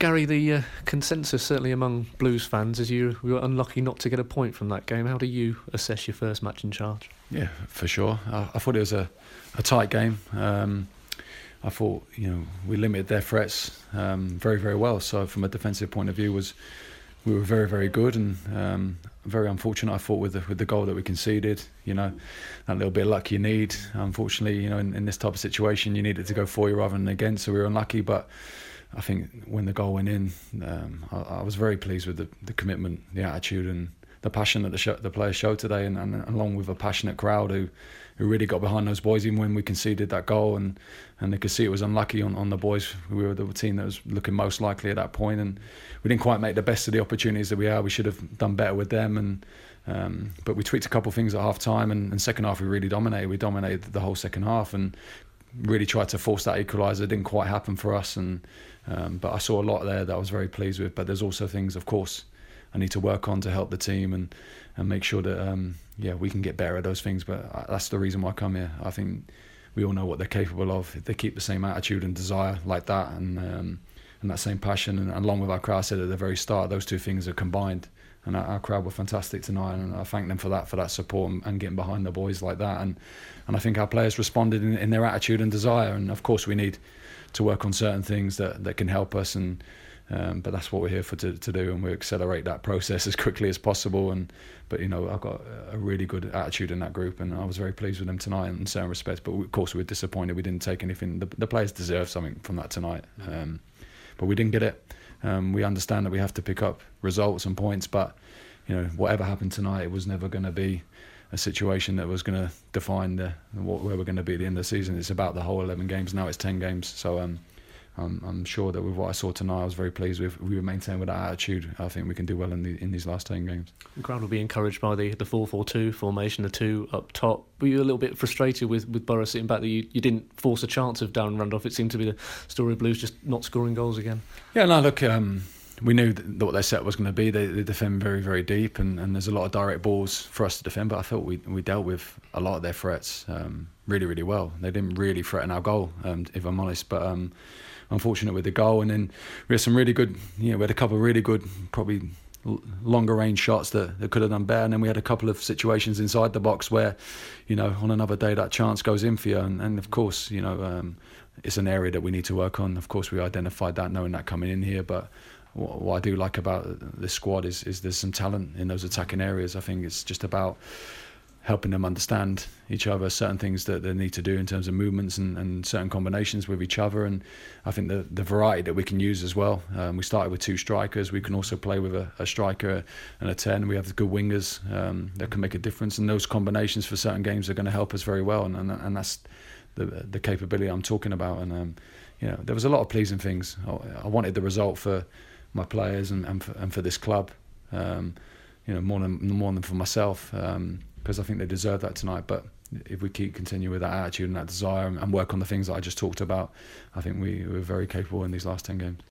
Gary, the consensus certainly among Blues fans is you were unlucky not to get a point from that game. How do you assess your first match in charge? Yeah, for sure. I thought it was a tight game. I thought we limited their threats very, very well. So from a defensive point of view, we were very, very good, and very unfortunate. I thought with the goal that we conceded, that little bit of luck you need. Unfortunately, in this type of situation, you need it to go for you rather than against. So we were unlucky, but I think when the goal went in, I was very pleased with the commitment, the attitude, and the passion that the players showed today, and along with a passionate crowd who really got behind those boys even when we conceded that goal, and they could see it was unlucky on the boys. We were the team that was looking most likely at that point, and we didn't quite make the best of the opportunities that we had. We should have done better with them, but we tweaked a couple of things at half time, and second half we really dominated. We dominated the whole second half and really tried to force that equaliser. It didn't quite happen for us, but I saw a lot there that I was very pleased with. But there's also things, of course, I need to work on to help the team and make sure that we can get better at those things. But that's the reason why I come here. I think we all know what they're capable of. If they keep the same attitude and desire like that, and that same passion, and along with our crowd, I said at the very start, those two things are combined. And our crowd were fantastic tonight, and I thank them for that support and getting behind the boys like that. And I think our players responded in their attitude and desire. And of course, we need to work on certain things that can help us. But that's what we're here to do, and we accelerate that process as quickly as possible. But I've got a really good attitude in that group, and I was very pleased with them tonight in certain respects. But of course, we were disappointed we didn't take anything. The players deserve something from that tonight, but we didn't get it. We understand that we have to pick up results and points, but whatever happened tonight, it was never going to be a situation that was going to define where we're going to be at the end of the season. It's about the whole 11 games. Now it's 10 games, so I'm sure that with what I saw tonight, I was very pleased with. We were maintaining with that attitude. I think we can do well in these last 10 games. The crowd will be encouraged by the 4-4-2 formation, the two up top. Were you a little bit frustrated with Borough sitting back that you didn't force a chance of Darren Randolph? It seemed to be the story of Blues just not scoring goals again. Yeah, no, look, we knew what their set was going to be. They defend very, very deep, and there's a lot of direct balls for us to defend. But I felt we dealt with a lot of their threats really, really well. They didn't really threaten our goal, if I'm honest. But unfortunate with the goal, and then we had some really good. We had a couple of really good, probably longer range shots that could have done better, and then we had a couple of situations inside the box where, on another day that chance goes in for you, and of course, it's an area that we need to work on. Of course, we identified that, knowing that coming in here, but what I do like about this squad is there's some talent in those attacking areas. I think it's just about helping them understand each other, certain things that they need to do in terms of movements and certain combinations with each other. And I think the variety that we can use as well. We started with two strikers. We can also play with a striker and a 10. We have good wingers that can make a difference. And those combinations for certain games are going to help us very well. And that's the capability I'm talking about. And there was a lot of pleasing things. I wanted the result for my players and for this club, more than for myself. Because I think they deserve that tonight. But if we continue with that attitude and that desire and work on the things that I just talked about, I think we were very capable in these last 10 games.